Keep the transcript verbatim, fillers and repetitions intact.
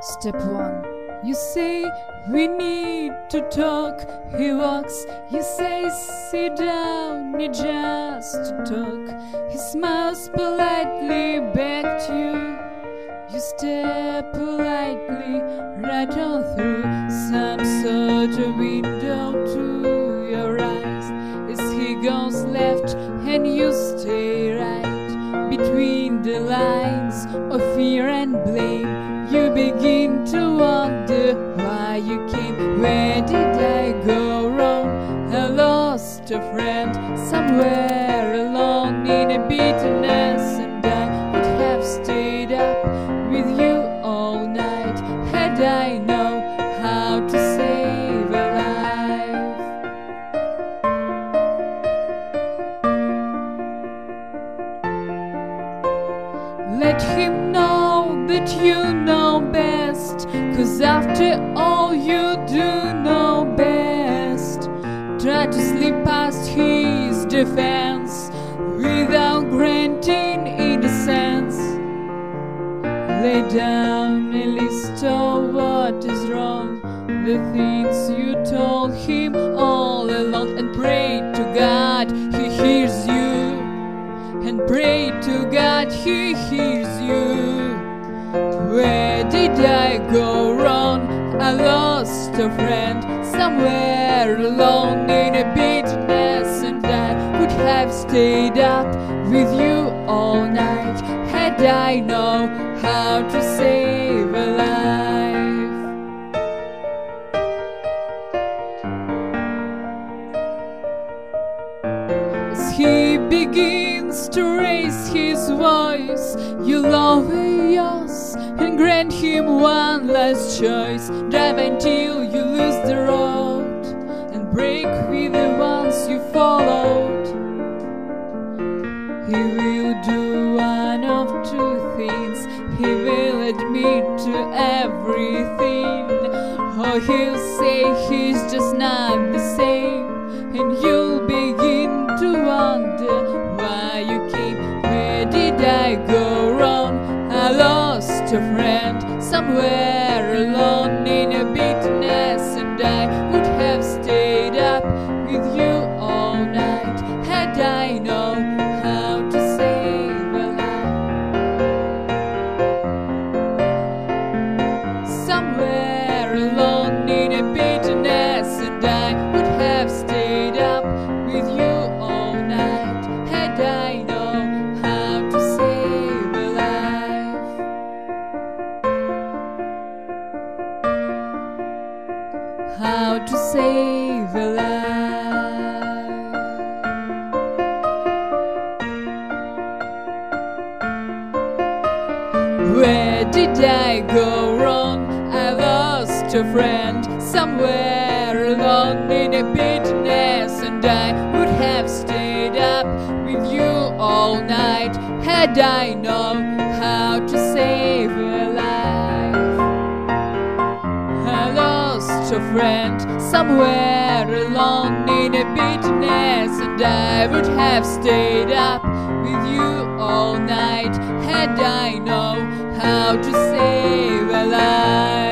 Step one. You say we need to talk. He walks. You say sit down. Need just to talk. He smiles politely back to you. You step politely right on through some sort of window to your eyes. As he goes left and you stay right between the lines of fear and blame. You begin to wonder why you came. Where did I go wrong? I lost a friend somewhere alone in a bitterness, and I would have stayed up with you all night had I known how to save a life. Let him know that you know best, 'cause after all you do know best. Try to slip past his defense without granting innocence. Lay down a list of what is wrong, the things you told him all along, and pray to God he hears you. And pray to God he hears you. Where did I go wrong? I lost a friend somewhere alone in a bitterness, and I would have stayed up with you all night had I known how to save a life. As he begins to raise his voice, you lower yours and grant him one last choice. Drive until you lose the road and break with the ones you followed. He will do one of two things. He will admit to everything, or he'll say he's just not the same, and you'll begin to wonder why you came. Where did I go wrong? I lost a friend somewhere alone in a bitterness, and I would have stayed up with you all night had I known how to save a life. Somewhere alone in a bitterness, and I would have stayed up with you all night had I known how to save a life. How to save a life. Where did I go wrong? I lost a friend somewhere alone in a bitterness, and I would have stayed up with you all night had I known how to save a life. I lost a friend somewhere alone in a bitterness, and I would have stayed up with you all night had I known how to save a life.